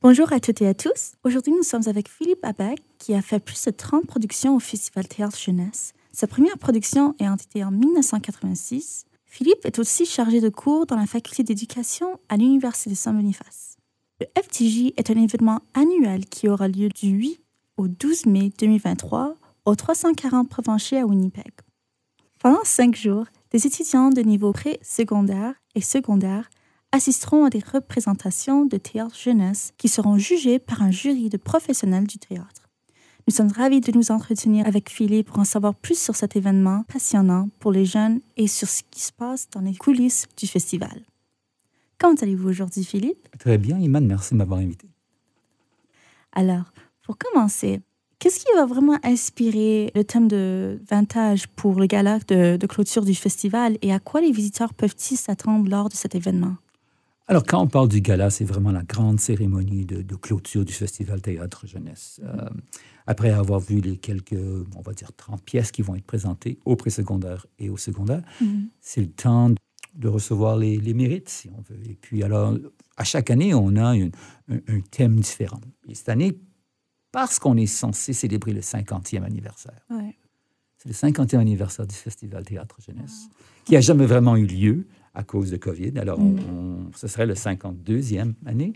Bonjour à toutes et à tous. Aujourd'hui, nous sommes avec Philippe Abac, qui a fait plus de 30 productions au Festival Théâtre Jeunesse. Sa première production ayant été en 1986. Philippe est aussi chargé de cours dans la faculté d'éducation à l'Université de Saint-Boniface. Le FTJ est un événement annuel qui aura lieu du 8 au 12 mai 2023 au 340 Provencher à Winnipeg. Pendant 5 jours, des étudiants de niveau pré-secondaire et secondaire assisteront à des représentations de théâtre jeunesse qui seront jugées par un jury de professionnels du théâtre. Nous sommes ravis de nous entretenir avec Philippe pour en savoir plus sur cet événement passionnant pour les jeunes et sur ce qui se passe dans les coulisses du festival. Comment allez-vous aujourd'hui, Philippe? Très bien, Iman, merci de m'avoir invité. Alors, pour commencer, qu'est-ce qui va vraiment inspirer le thème de vintage pour le gala de clôture du festival et à quoi les visiteurs peuvent-ils s'attendre lors de cet événement? Alors, quand on parle du gala, c'est vraiment la grande cérémonie de clôture du Festival Théâtre Jeunesse. Après avoir vu les quelques, on va dire, 30 pièces qui vont être présentées au présecondaire et au secondaire, c'est le temps de recevoir les mérites, si on veut. Et puis, alors, à chaque année, on a un thème différent. Et cette année, parce qu'on est censé célébrer le 50e anniversaire. Ouais. C'est le 50e anniversaire du Festival Théâtre Jeunesse, qui n'a jamais vraiment eu lieu à cause de COVID. Alors, ce serait le 52e année.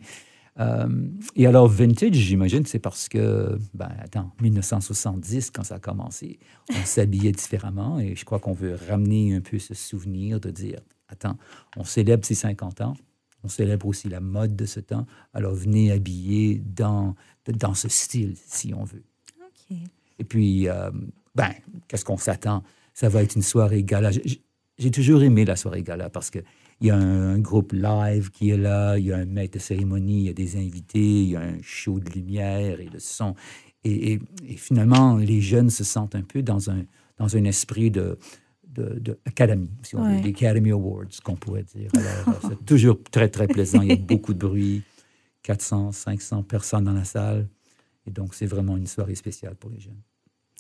Et alors, vintage, j'imagine, c'est parce que, 1970, quand ça a commencé, on s'habillait différemment et je crois qu'on veut ramener un peu ce souvenir de dire, attends, on célèbre ces 50 ans, on célèbre aussi la mode de ce temps, alors venez habiller dans ce style, si on veut. OK. Et puis, qu'est-ce qu'on s'attend? Ça va être une soirée gala. J'ai toujours aimé la soirée gala parce qu'il y a un groupe live qui est là, il y a un maître de cérémonie, il y a des invités, il y a un show de lumière et de son. Et finalement, les jeunes se sentent un peu dans un esprit de Academy, si on veut, l'Academy Awards, qu'on pourrait dire. Alors, c'est toujours très, très plaisant. Il y a beaucoup de bruit, 400, 500 personnes dans la salle. Et donc, c'est vraiment une soirée spéciale pour les jeunes.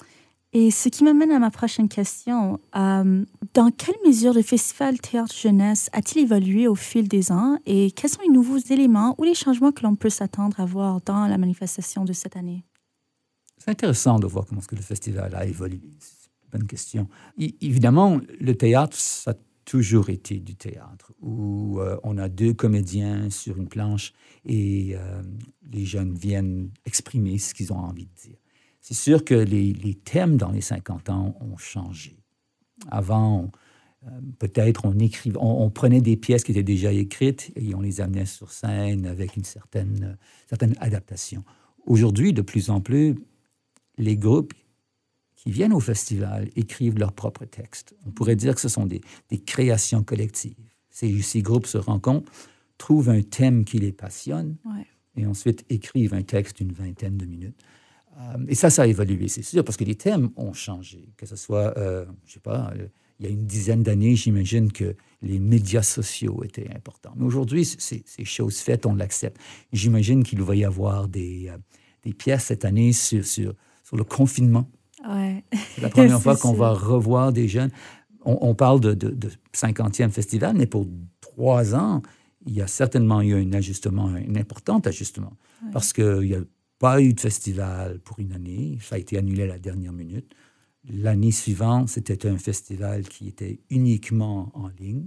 Et ce qui m'amène à ma prochaine question. Dans quelle mesure le Festival Théâtre Jeunesse a-t-il évolué au fil des ans et quels sont les nouveaux éléments ou les changements que l'on peut s'attendre à voir dans la manifestation de cette année? C'est intéressant de voir comment est-ce que le festival a évolué. C'est une bonne question. Évidemment, le théâtre, ça a toujours été du théâtre, où on a 2 comédiens sur une planche et les jeunes viennent exprimer ce qu'ils ont envie de dire. C'est sûr que les thèmes dans les 50 ans ont changé. Avant, peut-être on prenait des pièces qui étaient déjà écrites et on les amenait sur scène avec une certaine adaptation. Aujourd'hui, de plus en plus, les groupes qui viennent au festival écrivent leurs propres textes. On pourrait dire que ce sont des créations collectives. Ces groupes se rencontrent, trouvent un thème qui les passionne et ensuite écrivent un texte d'une 20aine de minutes. Et ça a évolué, c'est sûr, parce que les thèmes ont changé. Que ce soit, il y a une dizaine d'années, j'imagine que les médias sociaux étaient importants. Mais aujourd'hui, c'est chose faite, on l'accepte. J'imagine qu'il va y avoir des pièces cette année sur le confinement. Ouais. C'est la première fois qu'on va revoir des jeunes. On parle de 50e festival, mais pour 3 ans, il y a certainement eu un important ajustement. Ouais. Parce qu'il y a pas eu de festival pour une année. Ça a été annulé à la dernière minute. L'année suivante, c'était un festival qui était uniquement en ligne.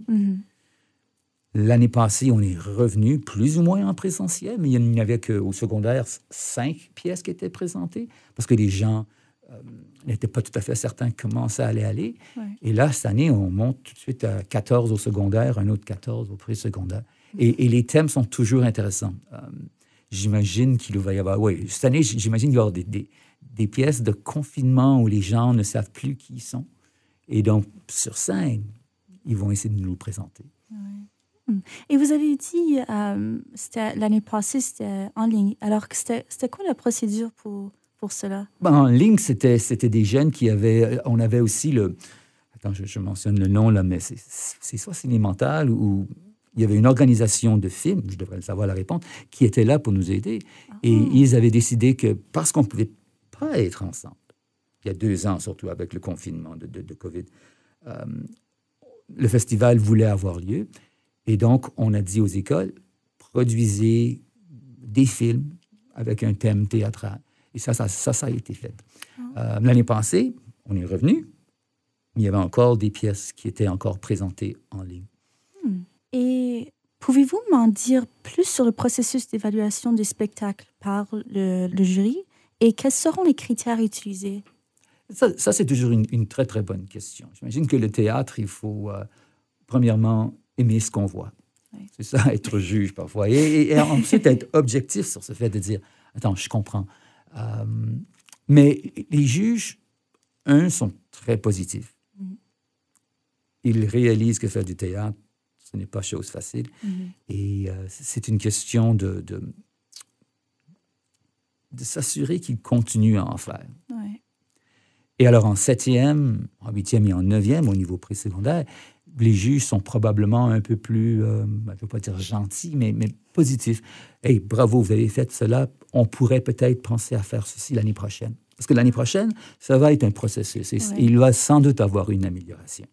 L'année passée, on est revenu plus ou moins en présentiel, mais il n'y avait qu'au secondaire 5 pièces qui étaient présentées parce que les gens n'étaient pas tout à fait certains comment ça allait aller. Ouais. Et là, cette année, on monte tout de suite à 14 au secondaire, un autre 14 au pré-secondaire. Et les thèmes sont toujours intéressants. J'imagine qu'il va y avoir... Oui, cette année, j'imagine qu'il va y avoir des pièces de confinement où les gens ne savent plus qui ils sont. Et donc, sur scène, ils vont essayer de nous le présenter. Ouais. Et vous avez dit, l'année passée, c'était en ligne. Alors, c'était quoi la procédure pour cela? En ligne, c'était des jeunes qui avaient... On avait aussi le... Attends, je mentionne le nom, là, mais c'est soit Cinémental ou... Il y avait une organisation de films, je devrais le savoir la réponse, qui était là pour nous aider. Et ils avaient décidé que, parce qu'on ne pouvait pas être ensemble, il y a 2 ans, surtout avec le confinement de COVID, le festival voulait avoir lieu. Et donc, on a dit aux écoles, produisez des films avec un thème théâtral. Et ça a été fait. L'année passée, on est revenu, mais il y avait encore des pièces qui étaient encore présentées en ligne. Et pouvez-vous m'en dire plus sur le processus d'évaluation du spectacle par le jury et quels seront les critères utilisés? Ça c'est toujours une très, très bonne question. J'imagine que le théâtre, il faut, premièrement, aimer ce qu'on voit. Oui. C'est ça, être juge parfois. Et ensuite, être objectif sur ce fait de dire, attends, je comprends. Mais les juges, sont très positifs. Ils réalisent que faire du théâtre, ce n'est pas chose facile. Et c'est une question de s'assurer qu'ils continuent à en faire. Ouais. Et alors, en 7e, en 8e et en 9e, au niveau présecondaire, les juges sont probablement un peu plus, je ne veux pas dire gentils, mais positifs. « Hey, bravo, vous avez fait cela. On pourrait peut-être penser à faire ceci l'année prochaine. » Parce que l'année prochaine, ça va être un processus. Et il va sans doute avoir une amélioration.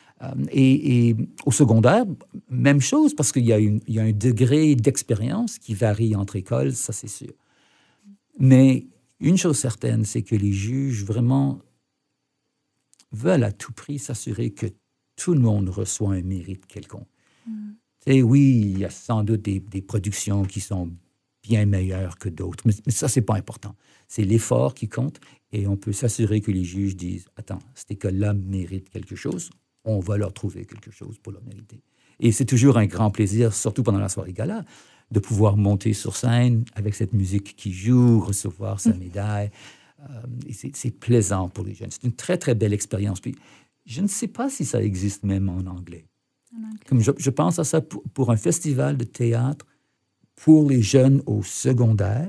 Et au secondaire, même chose, parce qu'il y a un degré d'expérience qui varie entre écoles, ça c'est sûr. Mais une chose certaine, c'est que les juges vraiment veulent à tout prix s'assurer que tout le monde reçoit un mérite quelconque. Et oui, il y a sans doute des productions qui sont bien meilleures que d'autres, mais ça, c'est pas important. C'est l'effort qui compte et on peut s'assurer que les juges disent « Attends, cette école-là mérite quelque chose, on va leur trouver quelque chose pour leur mériter. » Et c'est toujours un grand plaisir, surtout pendant la soirée gala, de pouvoir monter sur scène avec cette musique qui joue, recevoir sa médaille. Et c'est plaisant pour les jeunes. C'est une très, très belle expérience. Puis, je ne sais pas si ça existe même en anglais. Comme je pense à ça pour un festival de théâtre pour les jeunes au secondaire.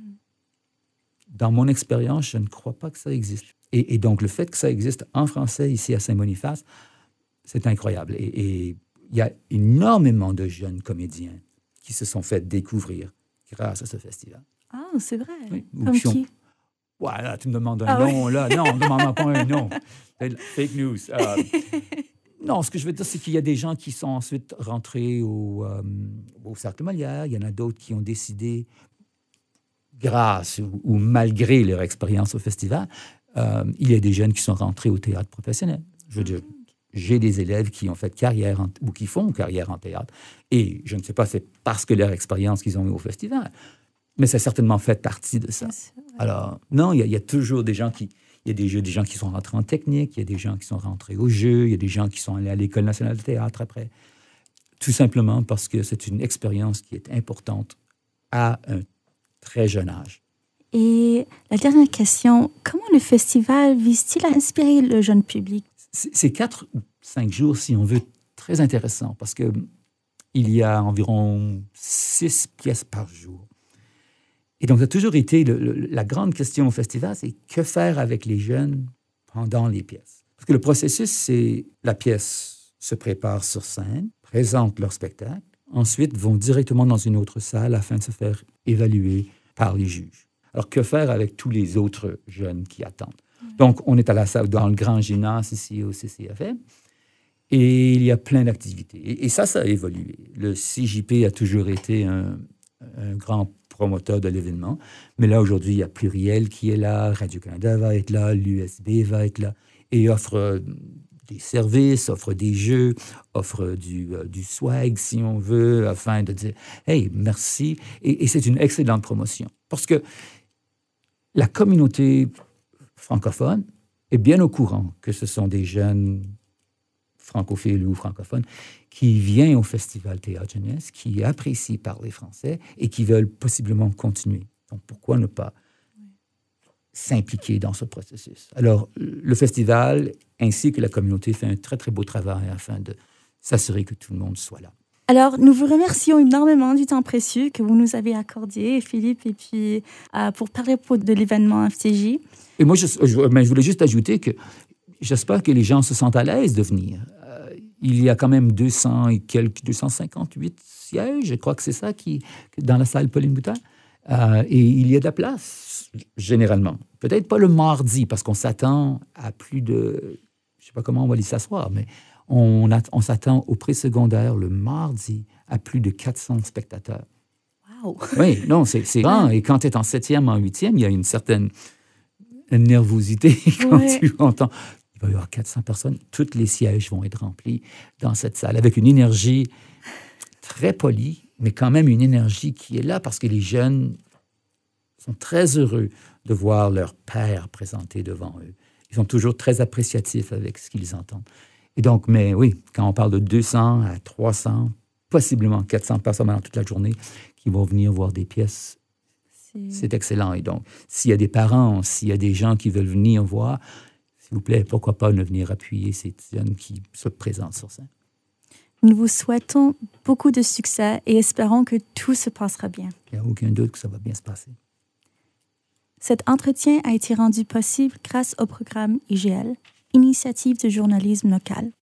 Dans mon expérience, je ne crois pas que ça existe. Et donc, le fait que ça existe en français ici à Saint-Boniface, c'est incroyable. Et il y a énormément de jeunes comédiens qui se sont fait découvrir grâce à ce festival. Ah, c'est vrai. Oui. Comme qui? Ouais, là, tu me demandes un nom, là. Non, ne demande pas un nom. Fake news. Non, ce que je veux dire, c'est qu'il y a des gens qui sont ensuite rentrés au Cercle Molière. Il y en a d'autres qui ont décidé, grâce ou malgré leur expérience au festival, il y a des jeunes qui sont rentrés au théâtre professionnel. Je veux dire, j'ai des élèves qui ont fait carrière ou qui font carrière en théâtre. Et je ne sais pas, c'est parce que leur expérience qu'ils ont eu au festival. Mais ça a certainement fait partie de ça. Alors, non, il y a toujours des gens qui... Il y a des gens qui sont rentrés en technique, il y a des gens qui sont rentrés au jeu, il y a des gens qui sont allés à l'École nationale de théâtre après. Tout simplement parce que c'est une expérience qui est importante à un très jeune âge. Et la dernière question, comment le festival vise-t-il à inspirer le jeune public? C'est 4 ou 5 jours, si on veut, très intéressant parce qu'il y a environ 6 pièces par jour. Et donc, ça a toujours été la grande question au festival, c'est que faire avec les jeunes pendant les pièces? Parce que le processus, c'est la pièce se prépare sur scène, présente leur spectacle, ensuite vont directement dans une autre salle afin de se faire évaluer par les juges. Alors, que faire avec tous les autres jeunes qui attendent? Donc, on est à la salle, dans le grand gymnase ici au CCFM, et il y a plein d'activités. Et ça a évolué. Le CJP a toujours été un grand promoteur de l'événement. Mais là, aujourd'hui, il y a Pluriel qui est là, Radio-Canada va être là, l'USB va être là, et offre des services, offre des jeux, offre du swag, si on veut, afin de dire « Hey, merci ». Et c'est une excellente promotion. Parce que la communauté francophone est bien au courant que ce sont des jeunes francophiles ou francophones qui viennent au Festival Théâtre Jeunesse, qui apprécient parler français et qui veulent possiblement continuer. Donc, pourquoi ne pas s'impliquer dans ce processus? Alors, le festival ainsi que la communauté fait un très, très beau travail afin de s'assurer que tout le monde soit là. Alors, nous vous remercions énormément du temps précieux que vous nous avez accordé, Philippe, et puis pour parler de l'événement FTJ. Et moi, je voulais juste ajouter que j'espère que les gens se sentent à l'aise de venir. Il y a quand même 258 sièges, je crois que c'est ça, dans la salle Pauline Boutin. Et il y a de la place, généralement. Peut-être pas le mardi, parce qu'on s'attend à plus de... Je ne sais pas comment on va y s'asseoir, mais on s'attend au présecondaire le mardi à plus de 400 spectateurs. Wow. Wow! Oui, non, c'est grand. Et quand tu es en 7e, en 8e, il y a une certaine nervosité quand tu entends. Il va y avoir 400 personnes. Tous les sièges vont être remplis dans cette salle avec une énergie très polie, mais quand même une énergie qui est là parce que les jeunes sont très heureux de voir leur père présenté devant eux. Ils sont toujours très appréciatifs avec ce qu'ils entendent. Et donc, mais oui, quand on parle de 200 à 300, possiblement 400 personnes dans toute la journée qui vont venir voir des pièces, c'est excellent. Et donc, s'il y a des parents, s'il y a des gens qui veulent venir voir, s'il vous plaît, pourquoi pas ne venir appuyer ces jeunes qui se présentent sur scène. Nous vous souhaitons beaucoup de succès et espérons que tout se passera bien. Il n'y a aucun doute que ça va bien se passer. Cet entretien a été rendu possible grâce au programme IGL, Initiative de journalisme local.